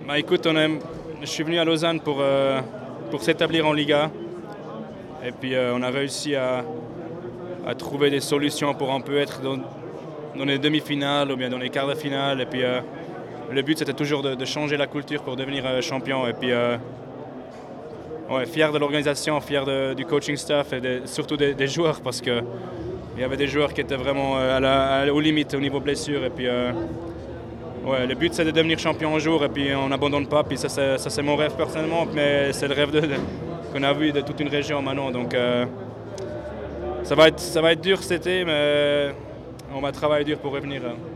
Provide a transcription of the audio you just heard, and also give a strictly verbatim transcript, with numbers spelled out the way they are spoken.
Bah écoute, on aime, je suis venu à Lausanne pour, euh, pour s'établir en Liga. Et puis euh, on a réussi à, à trouver des solutions pour un peu être dans, dans les demi-finales ou bien dans les quarts de finale. Et puis euh, le but c'était toujours de, de changer la culture pour devenir euh, champion. Et puis euh, ouais, fier de l'organisation, fier de, du coaching staff et de, surtout des, des joueurs parce que il y avait des joueurs qui étaient vraiment euh, à la, à, aux limites au niveau blessure. Et puis euh, ouais, le but c'est de devenir champion un jour et puis on n'abandonne pas. Puis ça c'est, ça c'est mon rêve personnellement, mais c'est le rêve de, de, qu'on a vu de toute une région maintenant. Donc euh, ça va être, ça va être dur cet été, mais on va travailler dur pour revenir.